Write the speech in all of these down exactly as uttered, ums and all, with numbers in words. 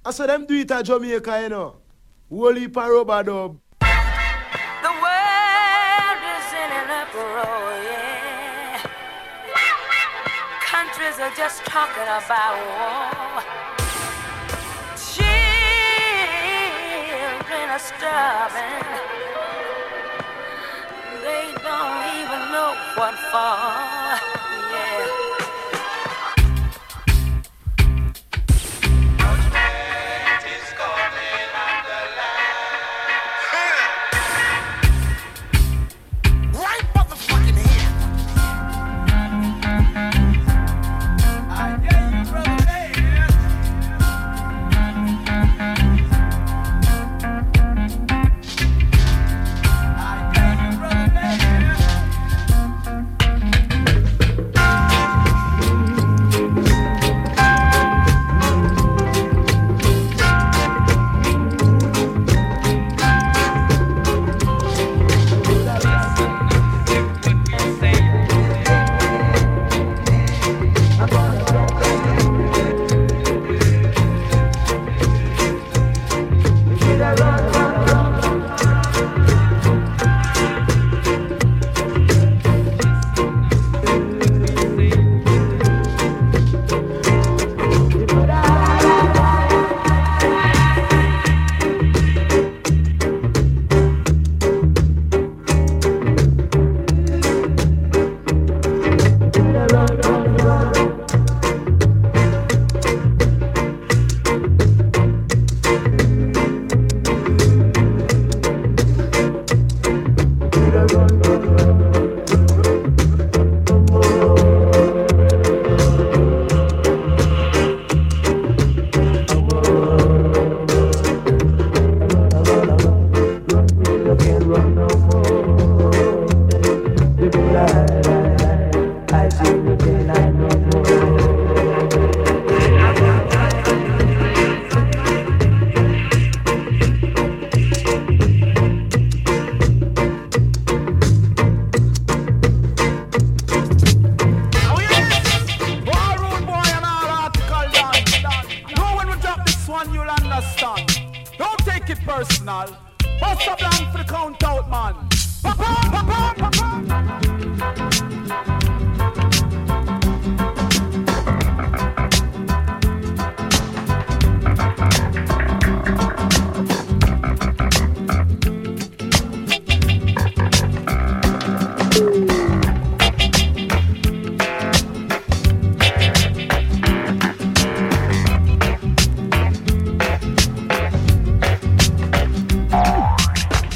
I saw them do it at Jamaica, you know. Wally Parobadub. The world is in an uproar, yeah. Countries are just talking about war. Children are starving. They don't even know what for, yeah.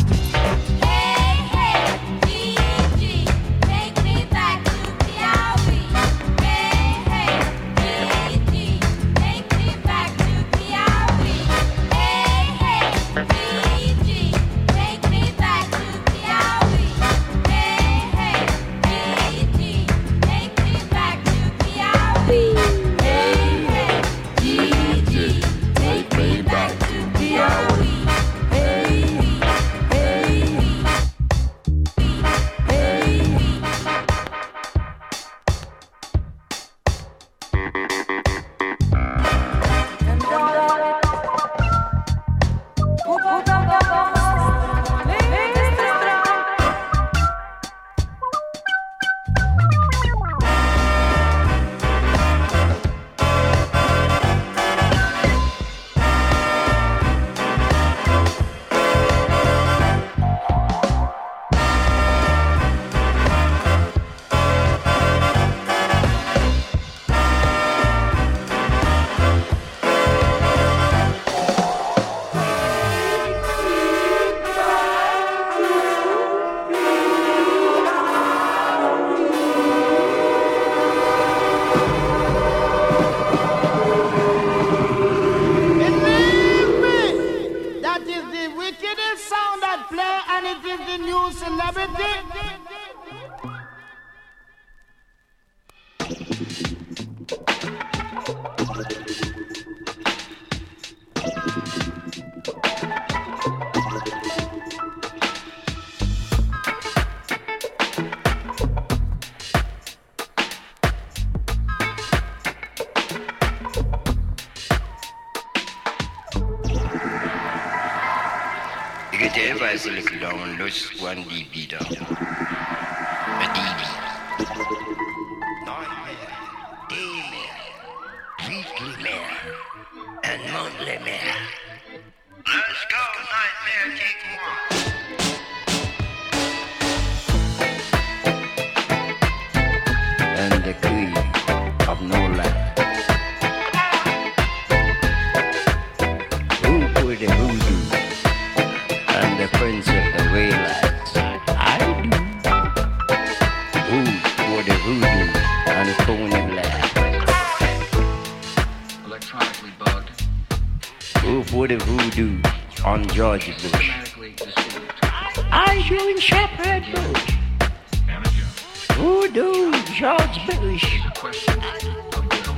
Hey, hey, G G, take me back to the get the advice a little down, just one D B down. A D B. Nightmare, daymare, weekly mare, and monthly mare. Let's go, nightmare, take more. And the queen of no land. Who put the voodoo and the prince of the waylands? I do. Who put the voodoo and the phony land? Electronically bugged. Who put the voodoo on George Bush? Automatically disabled. I do in Shepherd Bush. Anna Jones. Voodoo George Bush. Is a question of will.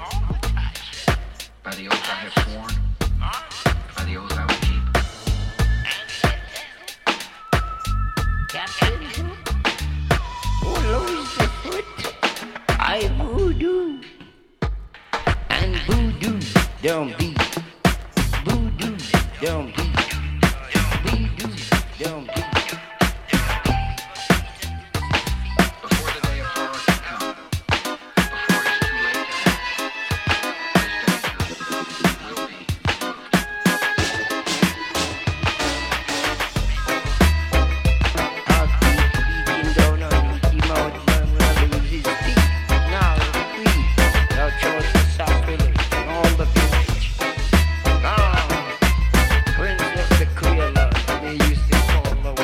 By the oath I have sworn, by the oath I will keep. Captain, who lose the foot? I voodoo. And voodoo don't beat. Voodoo don't beat. Voodoo don't beat. Before the day of horror can come, before it's too late to act, this danger will be removed. I'll keep beating down on Mickey Mouse and lose his teeth. Now the queen, thou chose the sacrilege and all the village. Now, prince of the Creoles, they used to call the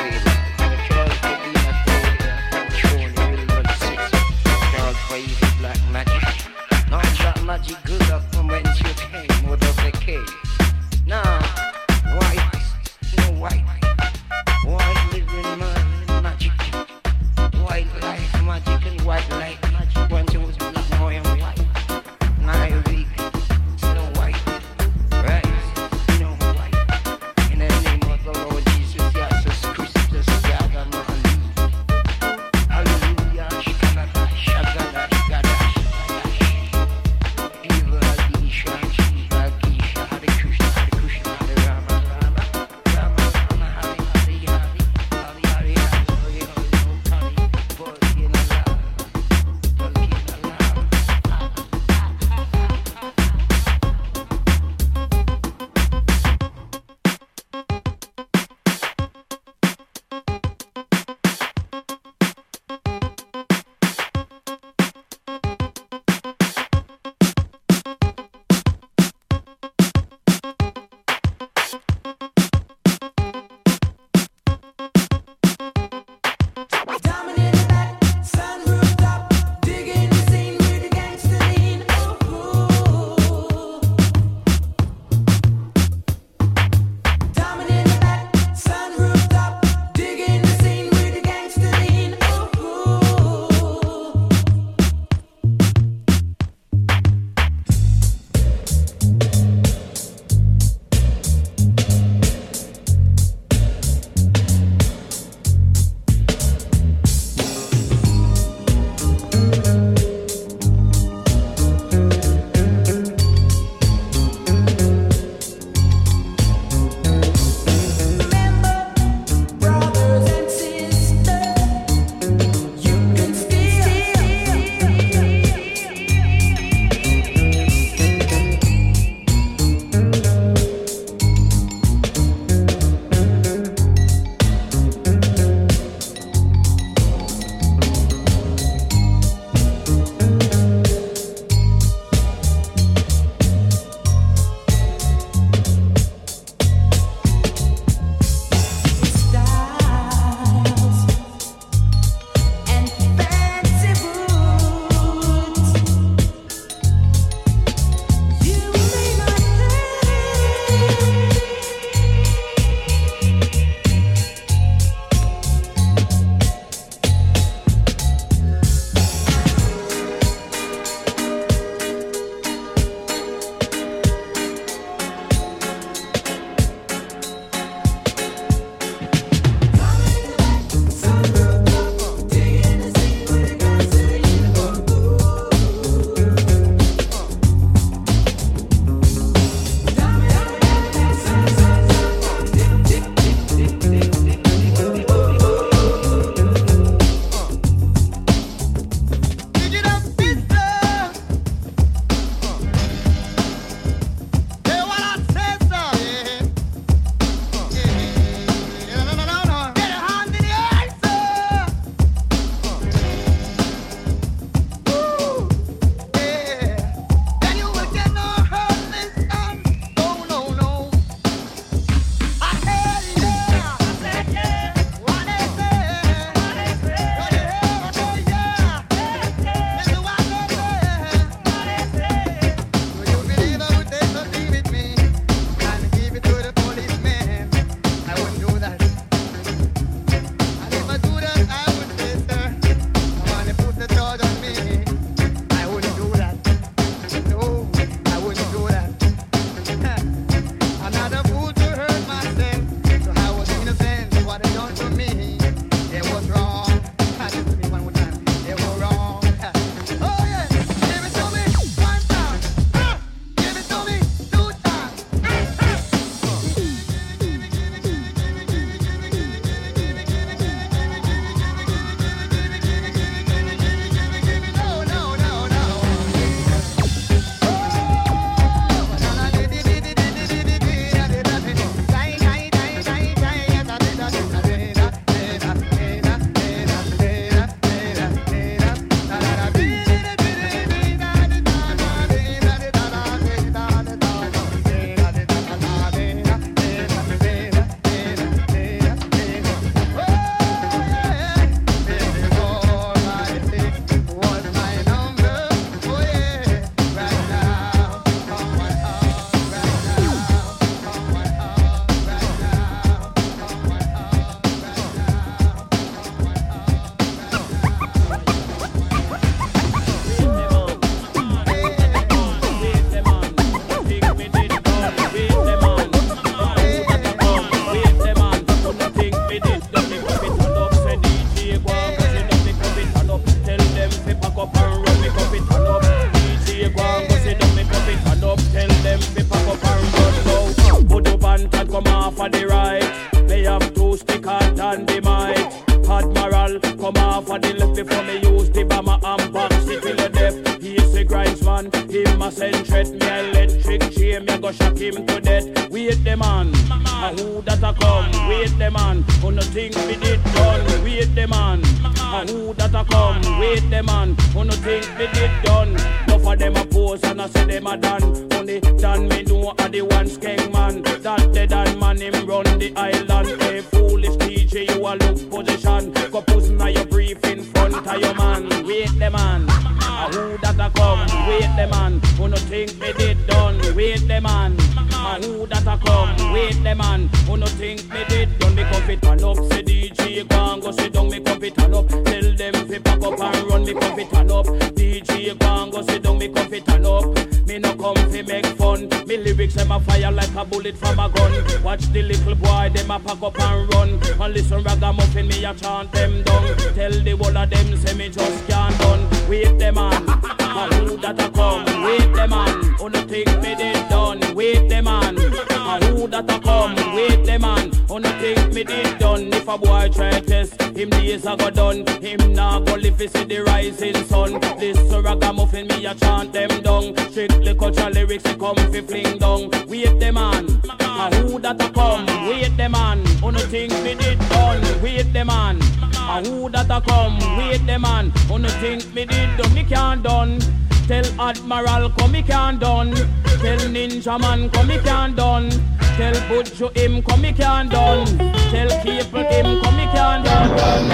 Wanted come off of the right. Me have two stick hard and the mic. Admiral, come off of the left before me use the bomber and box it till the death. He's a grindsman, him a send threat. Me electric chain, me go shock him to death. Wait the man, a who that a come? Wait the man, who no think we did done? Wait the man, a who that a come? Wait the man, who no think we did done? No for them a pose and I say them a done. Only done me know a the one skeng man. That dead and man him run the island. Hey foolish T J, you a look position. Go pussy now your brief in front of your man. Wait the man, a who that a come? Wait the man, who no think me did done? Wait the man, a who that a come? Wait the man, who no think me did done? Me cup it and up, say D J go and go sit down. Me cup it and up, tell them fi pack up and run. Me cup it and up, D J go and go sit down. Me cup it and up, me no come fi make fun. Me lyrics them a fire like a bullet from a gun. Watch the little boy them a pack up and run. And listen ragamuffin me a chant them down. Tell the whole of them say me just can't done. Wait the man, a who that a come? Wait the man, who no think me did done? Wait the man, a who that a come? Wait the man, who no think me did done? If a boy try test, him days a go done. Him nah go live to see the rising sun. This ragamuffin me a chant them down. Strictly cultural lyrics they come fi fling down. Wait the man, a who that a come? Wait the man, who no think me did done? Wait the man, a who that a come? Wait the man, who no think me did done? Me can't done. Tell Admiral come me can't done. Tell Ninja Man come me can't done. Tell Butcho him come me can't done. Tell Cable him come me can't done.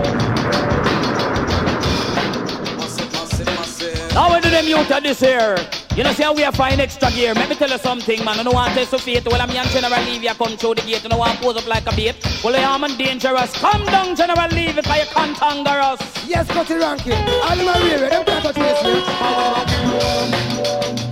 Now we do them youth of this year. You know, see how we are fine extra gear. Let me tell you something, man. I don't want to test of fate. Well, I'm young General Levy, I come through the gate. I don't want to pose up like a bait. Well, I am dangerous. Come down, General Levy, because you can't anger us. Yes, Cutty Ranking. All of my rear, them can't touch me.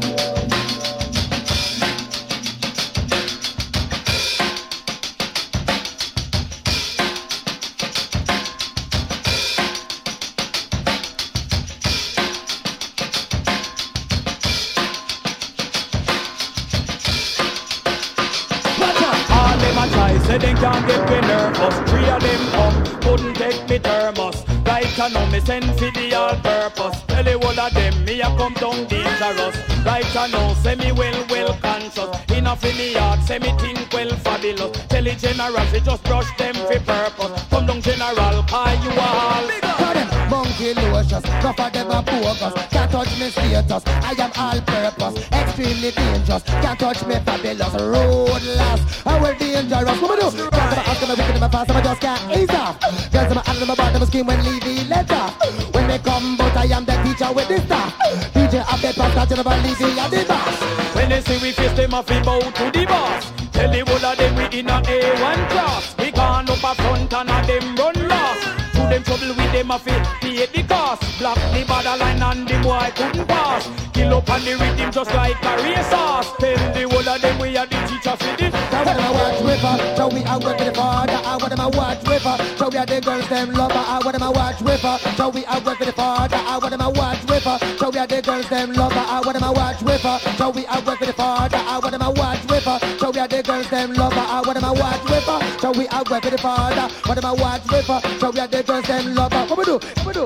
Say they can't get me nervous. Three of them come, couldn't take me thermos. Right I know me send for the all purpose. Tell you all of them, me a come down dangerous. Right I know, say me well, well conscious. Enough in me heart, say me think well fabulous. Tell the general, she just brush them for purpose. Come down general, call you all. Monkey lotions, enough of them are bogus. Can't touch me status, I am all purpose. Extremely dangerous, can't touch me fabulous. Road last, I will dangerous. What do I do? Can't ask them, wicked, them fast, I just can't ease off. Girls, I'm out of my bottom skin when leave the letter. When they come, but I am the teacher with the staff. D J up the pastor, General Levy at the boss. When they see we face them, I feel bow to the boss. Tell the whole of them we in a A one class. We can't up a front and a them run lost. To them trouble with them, I feel pay the cost. Block the borderline and the boy couldn't pass. Kill up on the rhythm just like a racehorse. Tell the whole of them we are the teacher for the. I want them a watch river, so we are working the father. I want them a watch river, so we are the girls them lover. I want them a watch river, so we are working the father. I want them a watch river, so we are the girls them lover. I want them a watch river, so we are working the father. I want them a watch river, so we are the girls them lover. I want them a watch river, so we are working the father. Want them a watch river, so we are the girls them lover. What we do? What we do?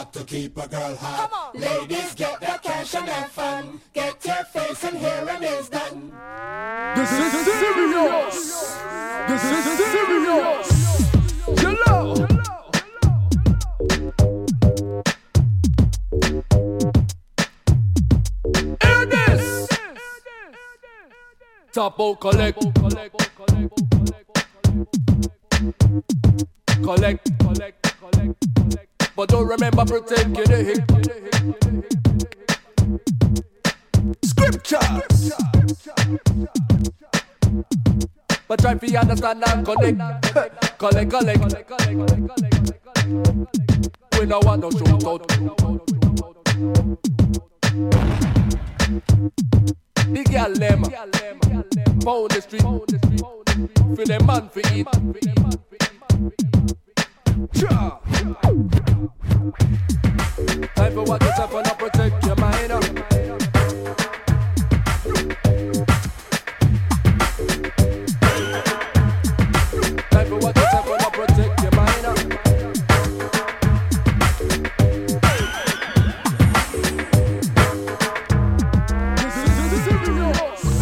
hard to keep a girl hot. Ladies, get the cash and have fun. Get your face and hair and is done. This is serious. This is serious. Hello. Hear this. Top out, collect. Collect, collect, collect, collect. But don't remember protect your hip. Scriptures. But try to understand and connect. Collect, collect. We no want no shootout. The girl them pound the street. For the man for eat. Time for what yourself and protect your mind. Time for what yourself and protect your mind. This is serious.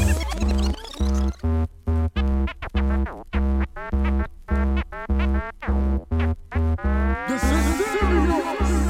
This is serious.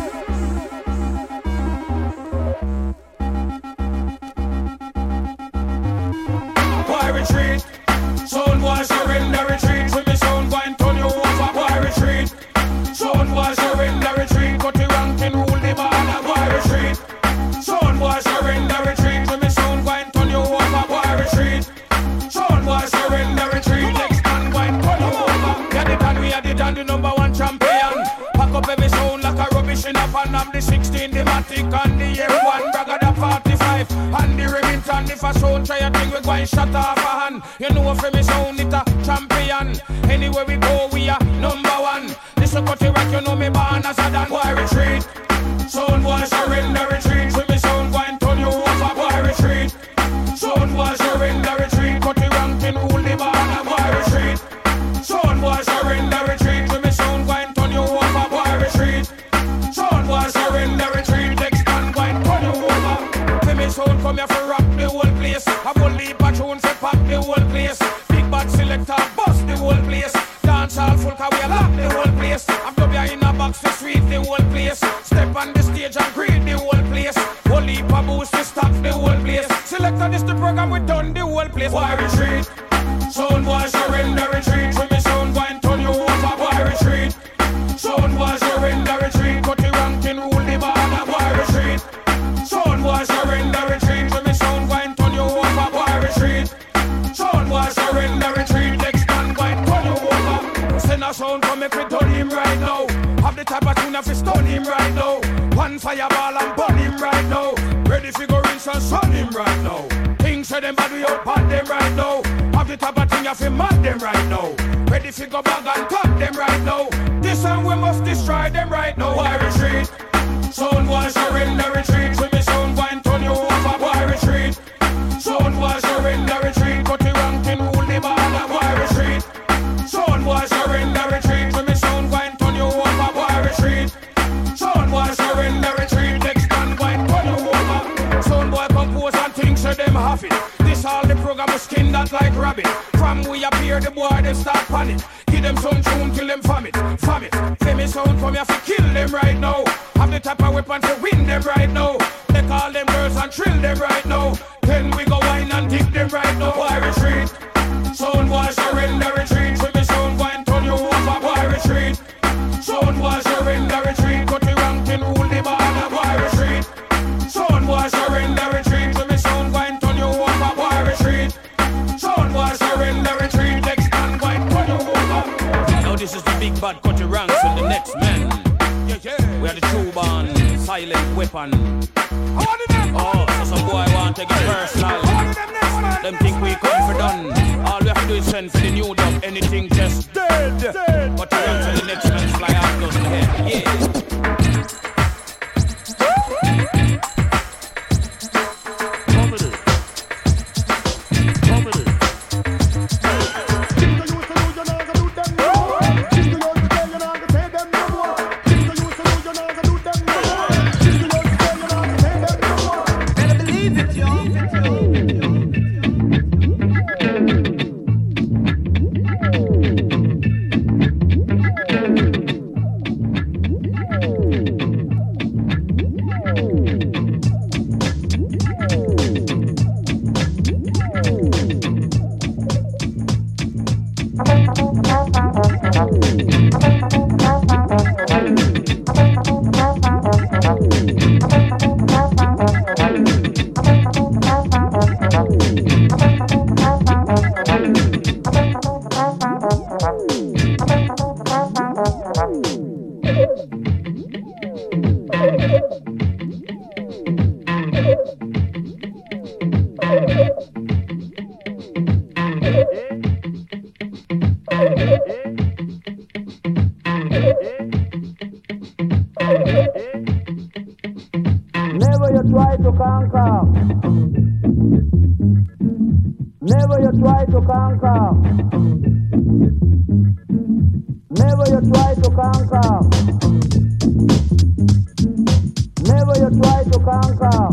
Why retreat? Sound was surrender retreat. With me sound going turn you over. Why retreat? Sound was surrender retreat. Cut the ranking rule the ball. Why retreat? Sound was surrender retreat. With me sound going turn you over. Why retreat? Sound was surrender retreat. Next man going turn you over. Yeah, the done we are the done the number one champion. Pack up every sound like a rubbish in a pan. I'm the sixteen, the Matic and the M one. Bragga the forty-five and the Remington. If a sound try a thing, we going shut off a hand. You know for me sound it a champion. Anywhere we go, we are number one. This a cut rock, you know me born as a dan. Why retreat? Sound was surrender retreat. With me sound going turn you over. Why retreat? Sound was surrender retreat. Cut the ranking rule the ball. Why retreat? Sound was surrender retreat. With me sound going turn you over. Why retreat? Sound was surrender retreat. Next man going turn you over. For me sound come here for rock the whole place. A whole heap of tunes for pack the whole place. Big bad selector bust the whole place. Dance all full car we lock the whole place. I'm W in a box to sweep the whole place. Step on the stage and greet the whole place. Whole heap of boost to stop the whole place. Selector this the program we done the whole place. Why retreat? Sound was surrender retreat. When me sound going turn you over. Why retreat? Sound was surrender retreat. Cut the ranking rule the ball. Why retreat? Sound was surrender retreat. When me sound going turn you over. Why retreat? Sound was surrender retreat. Next man going turn you over. Send a sound come make we done him right now. Have the type of tune if we stun him right now. One fireball and burn him right now. Ready for go rinse and sun him right now. Things say them bad we out pan them right now. Have the type of thing if we mad them right now. Ready for go bag and tap them right now. This time we must destroy them right now. Why retreat? Sound was surrender retreat. With me sound going turn you over. Why retreat? Sound was surrender retreat. Cut the ranking rule the ball. Why retreat? Sound was surrender retreat. With me sound going turn you over. Why retreat? Sound was surrender retreat. Next man going turn you over. Sound boy compose and things so them have it. This all the program was skin that like rabbit. From we appear the boy them start panic. Give them some tune till them vomit, vomit. Femi sound come here to kill them right now. Have the type of weapon to win them right now. They call them girls and trill them right now. Then we go wine and dig them right now. Why retreat? Sound was surrender retreat. With me sound going turn you over. Why retreat? Sound was surrender retreat. Cut the ranking rule the ball. Why retreat? Sound was surrender retreat. With me sound going turn you over. Why retreat? Sound was surrender retreat. Next man going turn you over. Now this is the big bad cut the ranks and the next man. Yeah, yeah. We are the true born silent weapon. Oh, so some boy want to get personal. Them think we come for done. All we have to do is send for the new dub. Anything just dead, dead. But the ranks and the next man fly out those head. Yeah. Never you try to conquer. Never you try to conquer. Never you try to conquer. Never you try to conquer.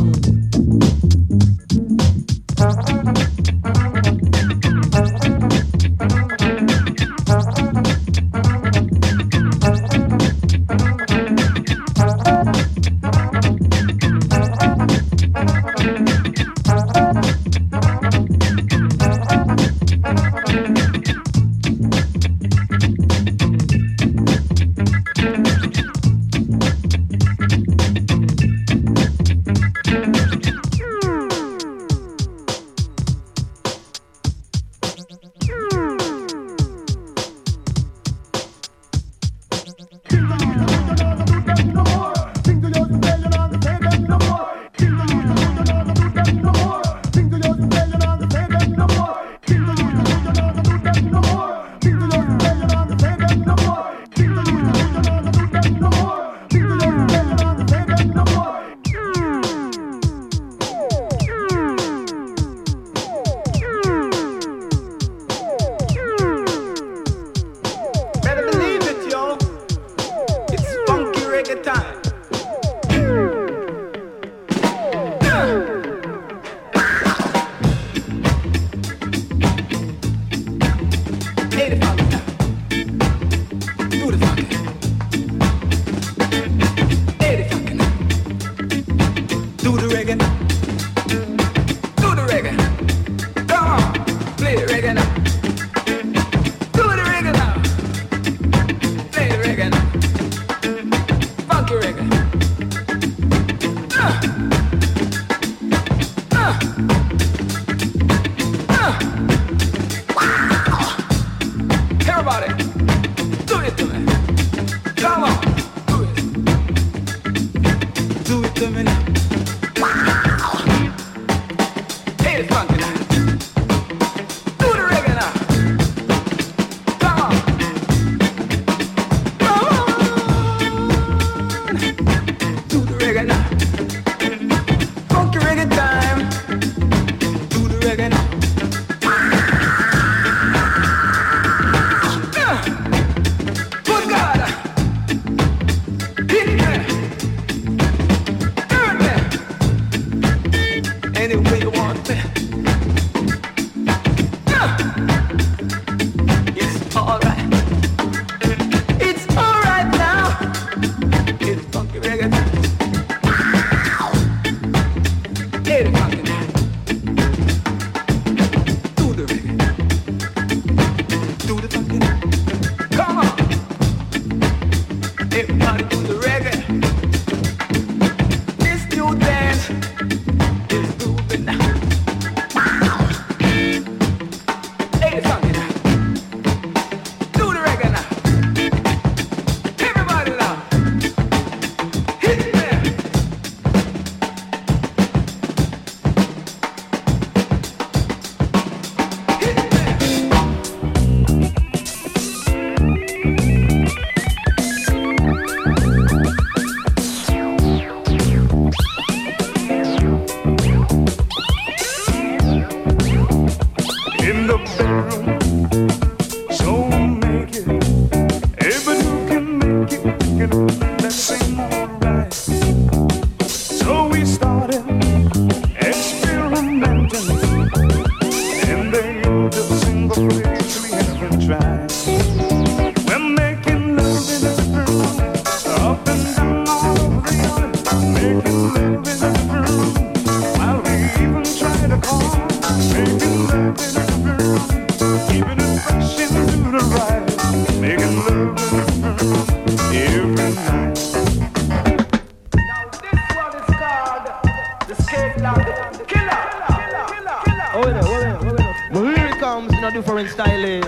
Different styling.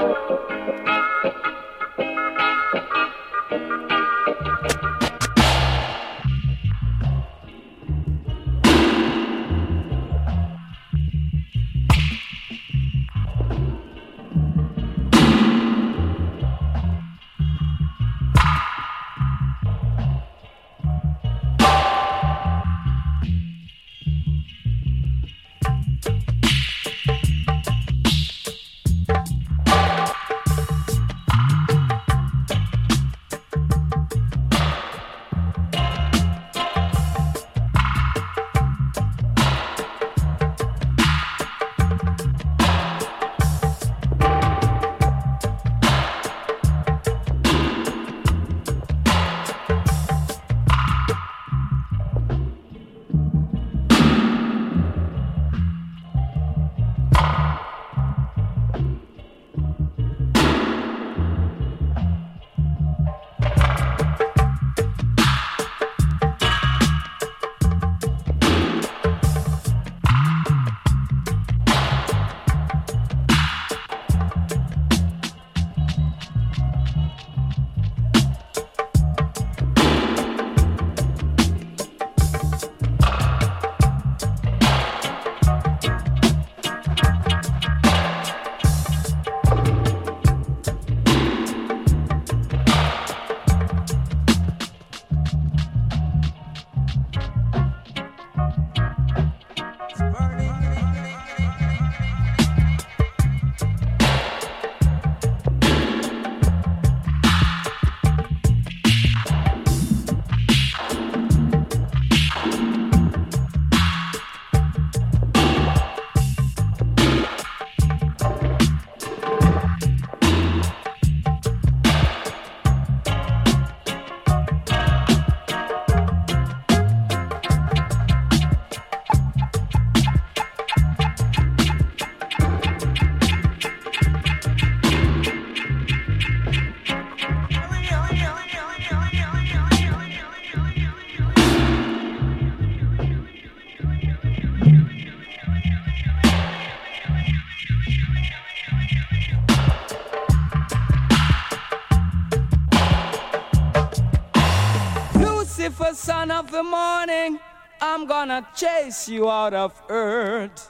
Lucifer, son of the morning, I'm gonna chase you out of earth.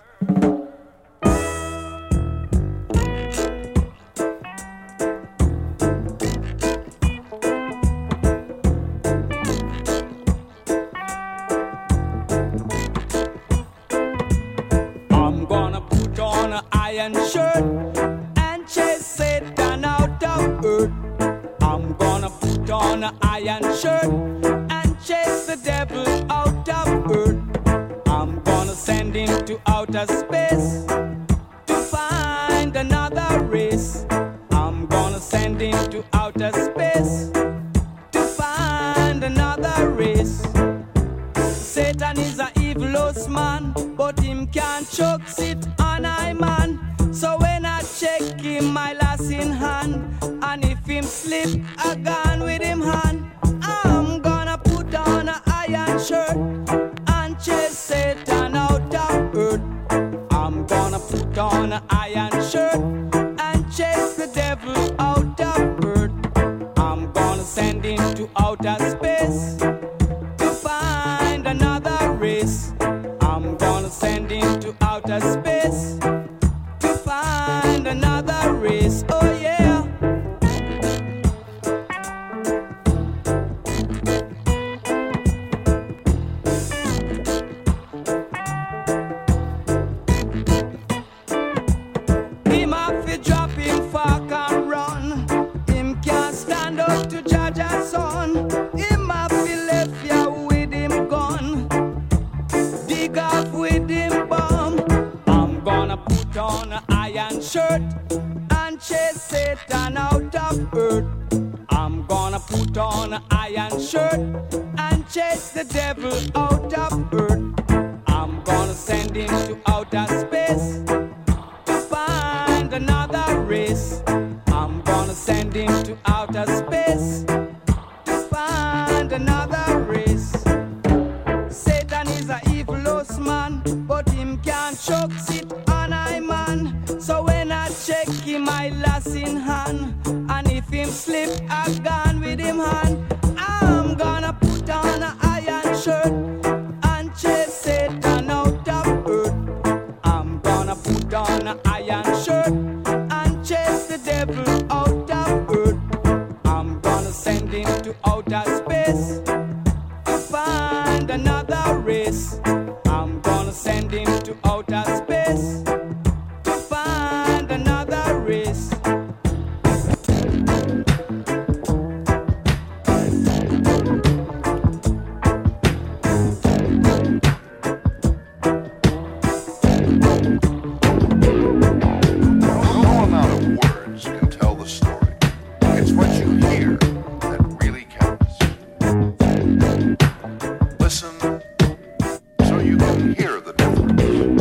I'm gonna put on an iron shirt and chase Satan out of earth. I'm gonna put on an iron shirt and chase the devil out of earth. I'm gonna send him to outer space to find another race. I'm gonna send him to outer space to find another race. Satan is a evil man, but him can't choke sit on I man. So when I check him, my lass in hand, and if him slip, I gone with him hand. I'm gonna put on an iron shirt and chase Satan out of earth. I'm gonna put on an iron shirt and chase the devil out of earth. I'm gonna send him to outer space to find another race. I'm gonna send him to outer space to find another race. Oh yeah. Him have to drop him fork and run. Him can't stand up to judge a son. Him have to left ya with him gun. Dig off with him bomb. I'm gonna put on an iron shirt and chase Satan out of earth. I'm gonna put on an iron shirt and chase the devil out of earth. I'm gonna send him to outer space to find another race. I'm gonna send him to outer space to find another race. Satan is a evil man, but him can't choke sit on I man. So when I check him, I cutlass in hand, and if him slip a gun with him hand, I'm gonna put on an iron shirt and chase Satan out of earth. I'm gonna put on an iron shirt and chase the devil out of earth. I'm gonna send him to outer space to find another race. I'm gonna send him to outer space to find another race. No amount of words can tell the story. It's what you hear that really counts. Listen so you can hear the difference.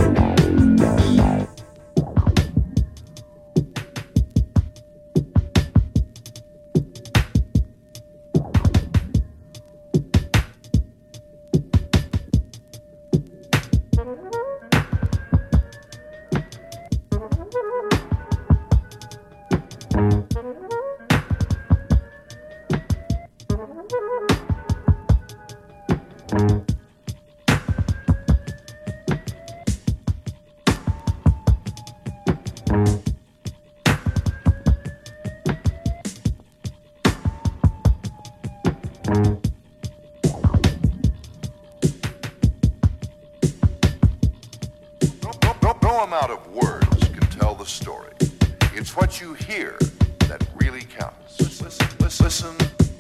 No, no, no amount of words can tell the story. It's what you hear that really counts. Listen, listen, listen.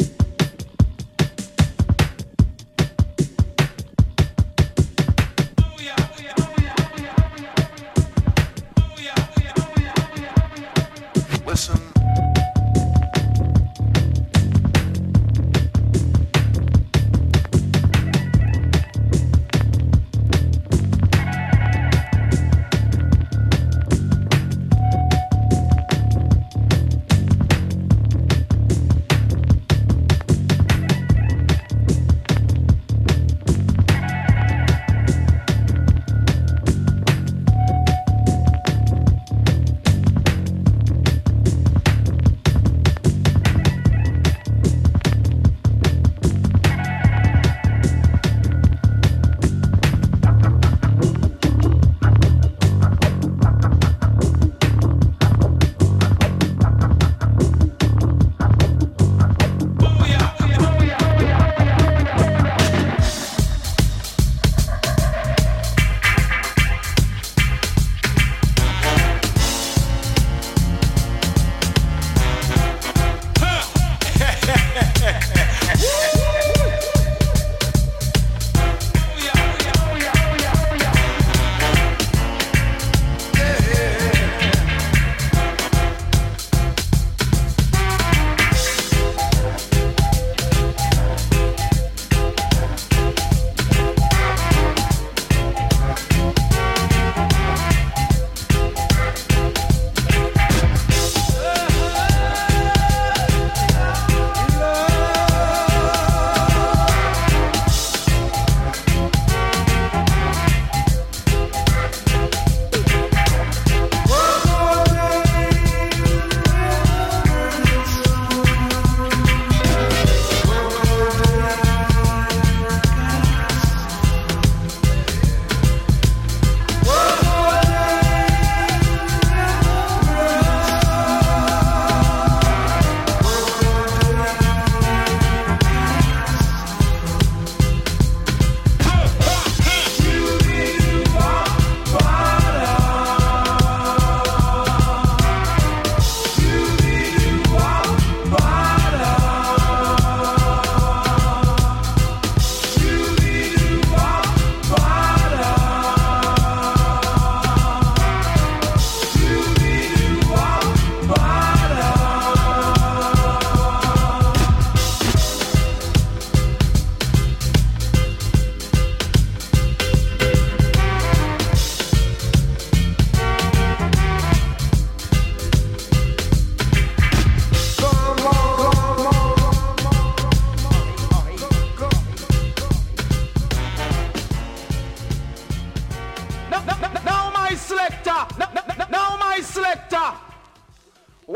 Listen.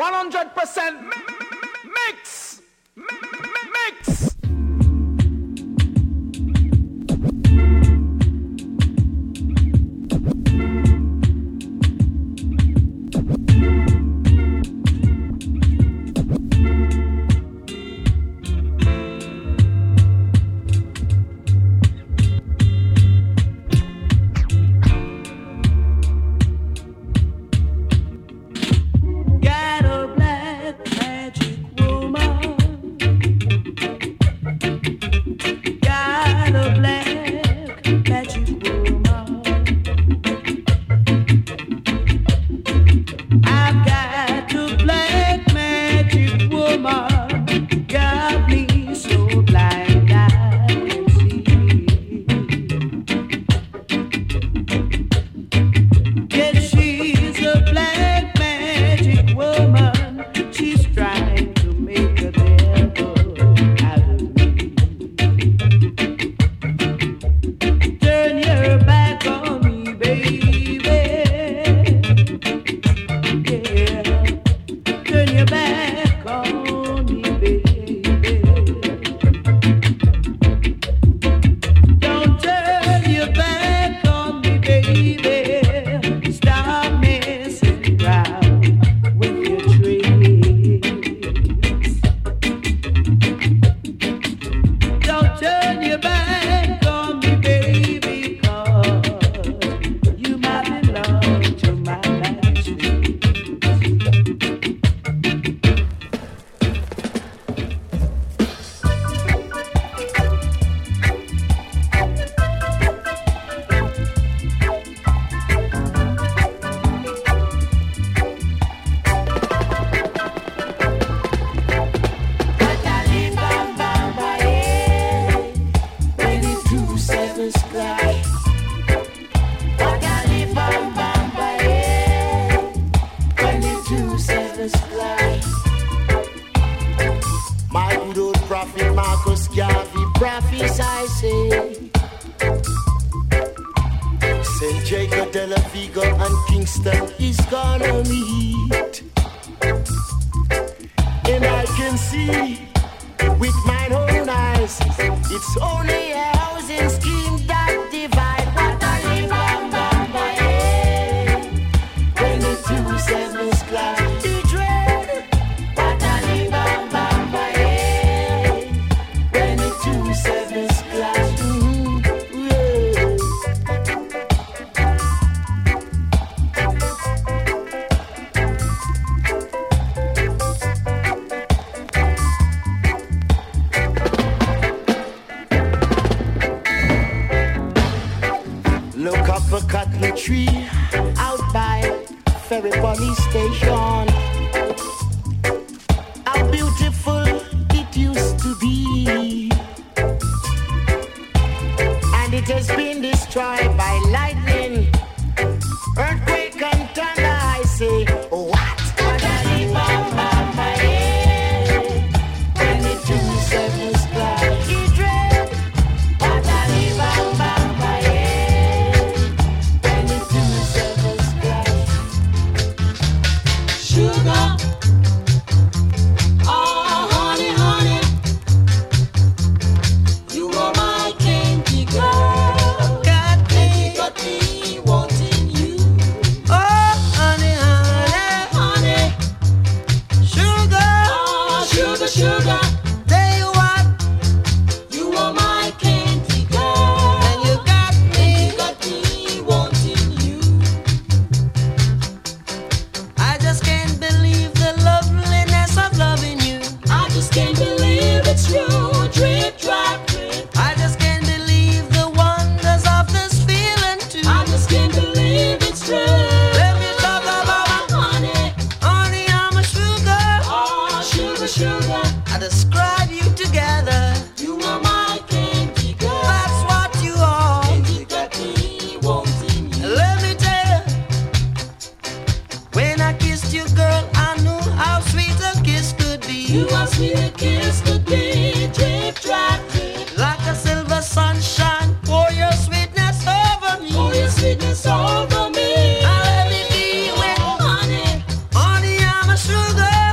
one hundred percent mix. Mix. Over me. Now let me be with honey. Honey, I'm a sugar.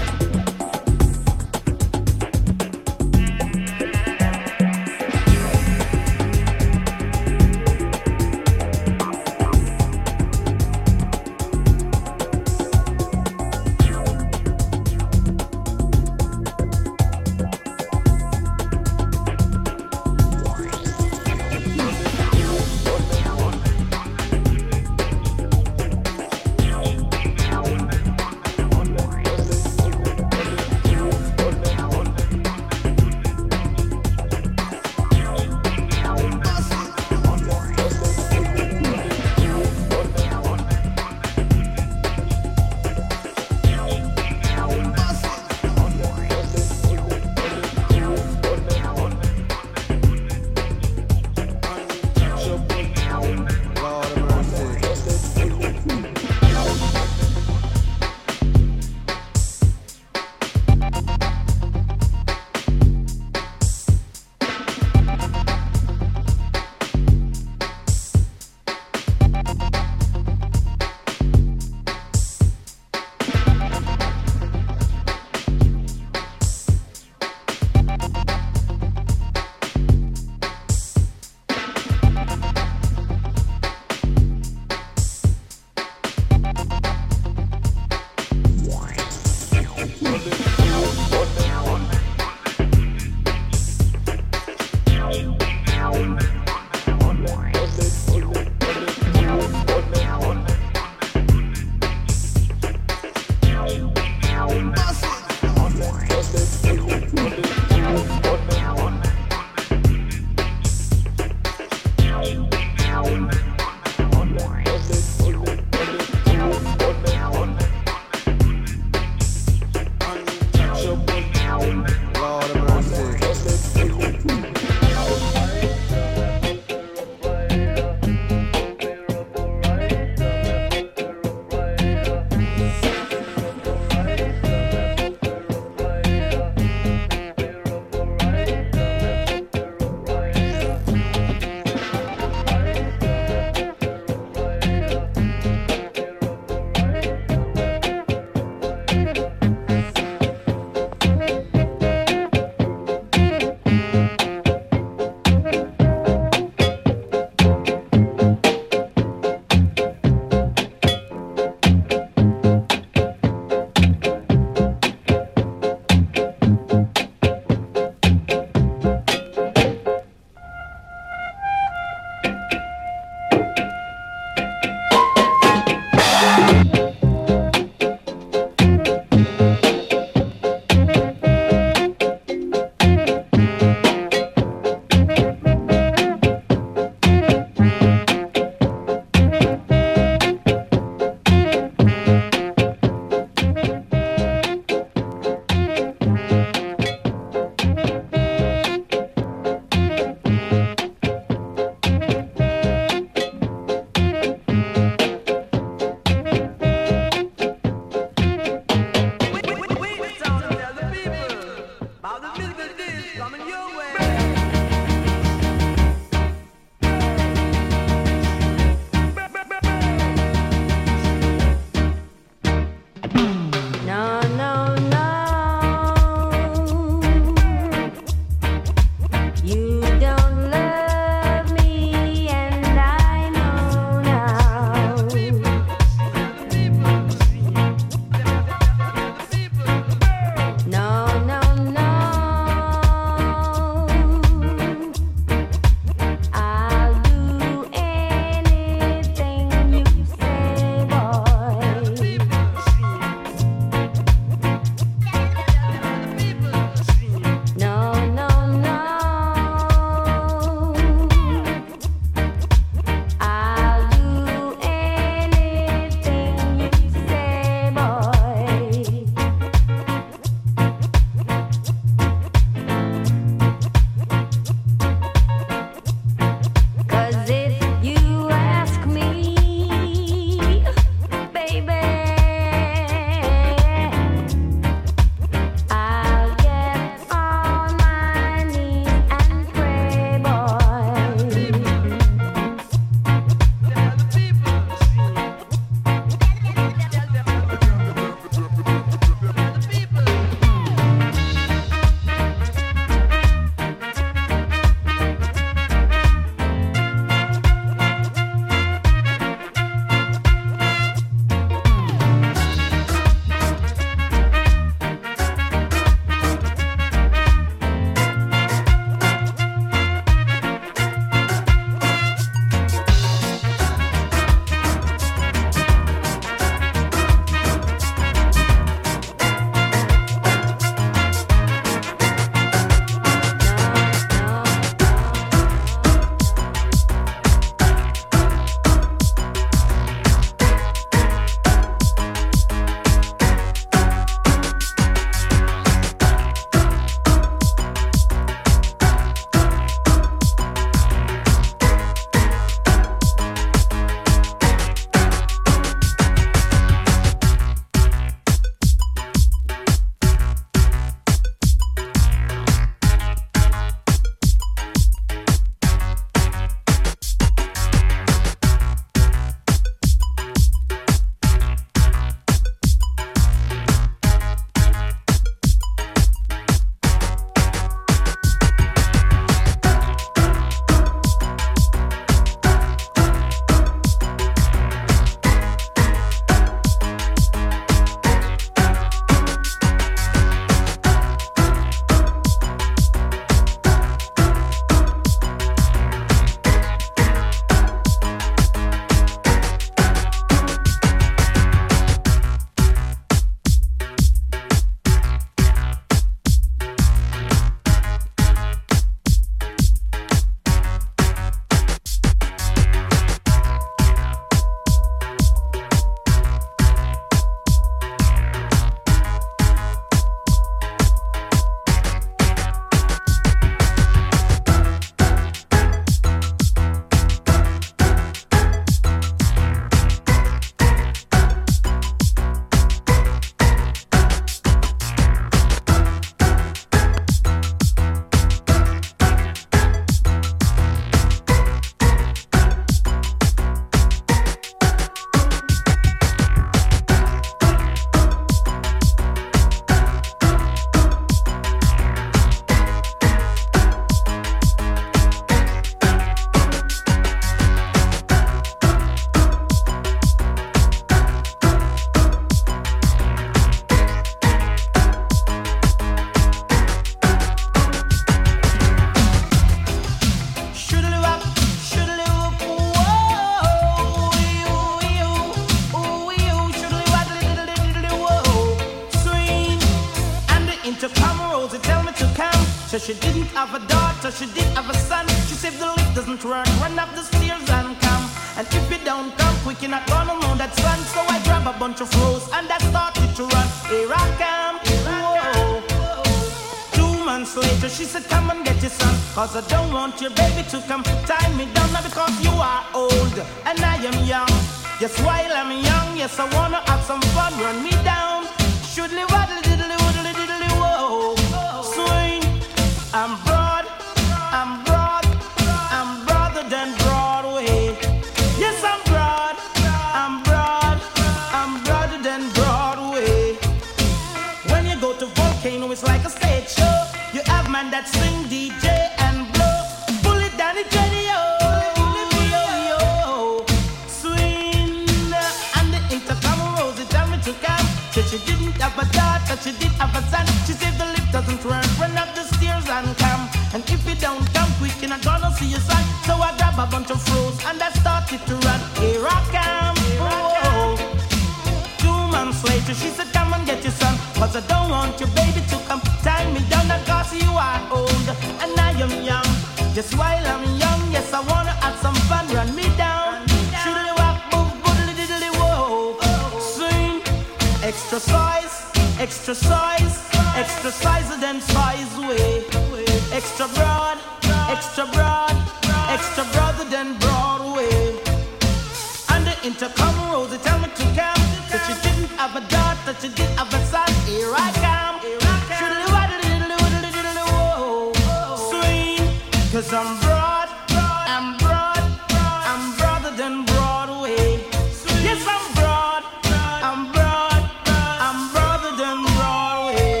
So she didn't have a daughter, she did have a son. She said the lift doesn't work, run up the stairs and come. And if you don't come quick, you're not gonna know that son. So I grab a bunch of rose and I started to run. Here I come, whoa. Two months later, she said, come and get your son. Cause I don't want your baby to come tie me down. Now because you are old and I am young. Yes, while I'm young, yes, I wanna have some fun. Run me down. Shoodly waddly diddly woodly diddly whoa. Swing. I'm broad, I'm broad, I'm broader than Broadway. Yes, I'm broad, I'm broad, I'm broader than Broadway. When you go to Volcano, it's like a stage show. You have man that sing, D J, and blow. Pull it down, it's ready, yo, yo, yo. Swing, and the intercom rose, it tell me to come. She, she didn't have a daughter, she did have a son. She said the lift doesn't run, run up the stairs and come. And if you don't come quick, you're not gonna see your son. So I grab a bunch of froze and I started to run. Here I come, oh. Two months later, she said, come and get your son. Cause I don't want your baby to come tie me down. Cause you are old and I am young. Just while I'm young, yes, I wanna have some fun. Run me down. Shoodly walk, boom, boodly diddly whoa. Swing, extra size, extra size. Extra size than size way. Extra broad, extra broad, extra broader than Broadway. And the intercom rose, they tell me to come. That she didn't have a daughter, she did have a son. Here I come. Shoodly waddly diddly woodly diddly whoa. Swing, cause I'm broad, I'm broad, I'm broader than Broadway. Yes, I'm broad, I'm broad, I'm broader than Broadway.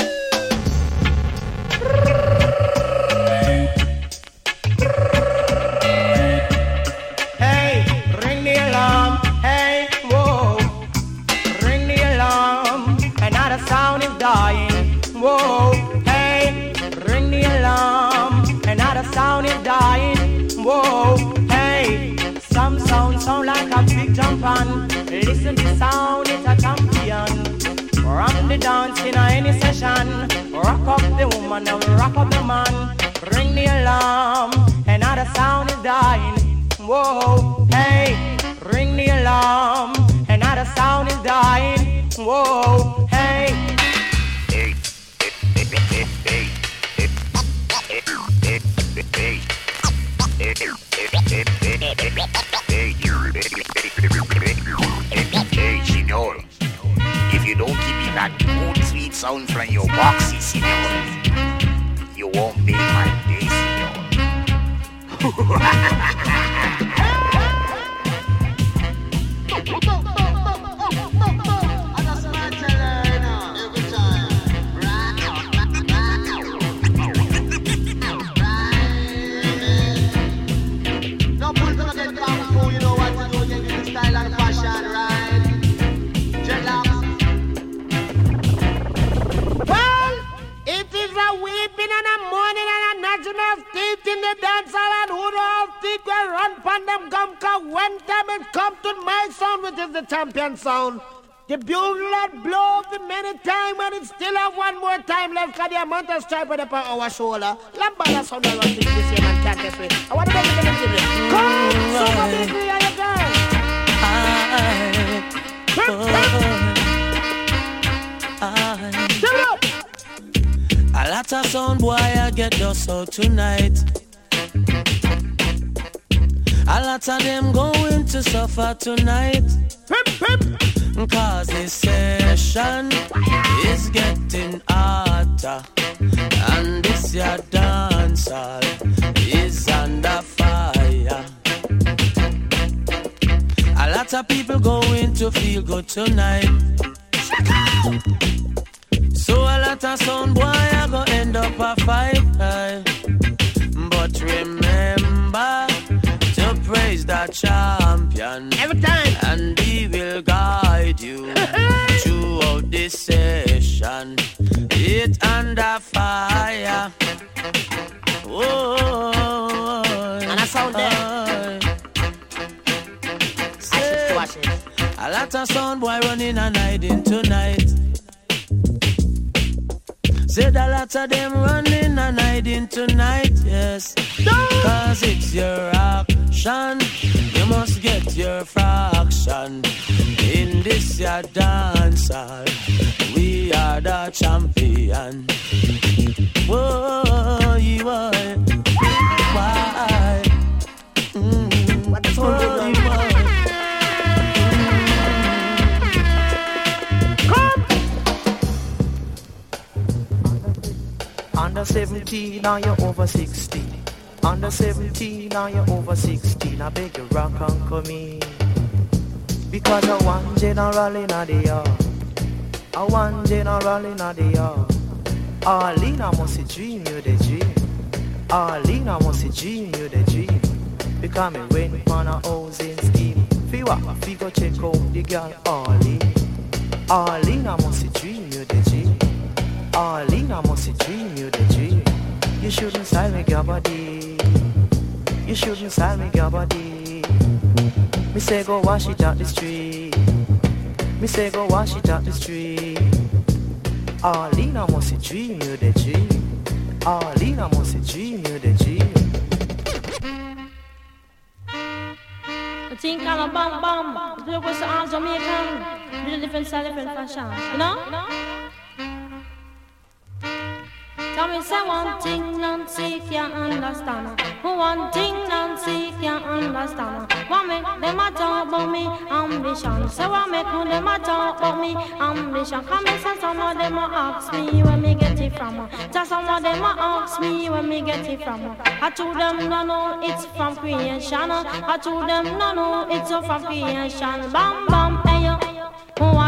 Hey, ring the alarm. Hey, whoa. Ring the alarm. Another sound is dying. Whoa. Hey, ring the alarm. Another sound is dying. Whoa. Hey, some sound sound like a big jump on. Listen to sound, it's a champion. Rock the dance in any session. Rock up the woman and rock up the man. Ring the alarm. Another sound is dying. Whoa, hey, ring the alarm. Another sound is dying. Whoa, hey. Hey, hey, hey, hey, hey, hey, hey, hey, senor. If you don't give me that good sweet sound from your boxy, senor, you won't make my day, senor. Weeping and a mourning and a gnashing of teeth in the dance hall, and who the all teeth will run from them gum, cause when time it come to my sound, which is the champion sound, the bugle that blow the many time and it still have one more time left, cause the amount of stripe on our shoulder. Lambada sound that runs this year and can't test me. I want to make it a little bit. Come, super bakery, are you guys? Chill up! A lot of sound boy I get dust out tonight. A lot of them going to suffer tonight. Pip, pip. Cause this session is getting hotter, and this your dance hall is under fire. A lot of people going to feel good tonight. So a lot of sound boy are gonna end up a fight. But remember to praise the champion every time, and he will guide you throughout this session. It under fire. Whoa. And I sound there. A lot of sound boy running and hiding tonight. Said a lot of them running and hiding tonight, yes. Cause it's your action. You must get your fraction. In this your dance hall, we are the champion. Whoa, you boy. Why? Mm, what is going on? Under seventeen, now you're over sixteen. Under seventeen, now you're over sixteen. I beg you rock and come in. Because I want general in the yard. I want general in the yard. Arlene, must dream you the dream. Arlene, must dream you the dream. Because me went on a housing scheme. Fi what? Fi go check out the girl Arlene. Arlene, must dream you the dream. Arlene, must dream you the dream. You shouldn't sell me your body. You shouldn't sell me your body. Me say go wash it out the street. Me say go wash it out the street. Arlene, must dream you the dream. Arlene, must dream you the dream. I think I'm a bam bam. Look what's all Jamaican. Little different style, different fashion. You know? You know? Come and say one thing Nancy can't understand. One thing Nancy can't understand. What make them a talk about me ambition? Say what make them a talk about me ambition? Come and say some of them a ask me where me get it from. Just some of them a ask me where me get it from. I told them no no it's from creation. I told them no no it's from creation. Bam bam hey yo.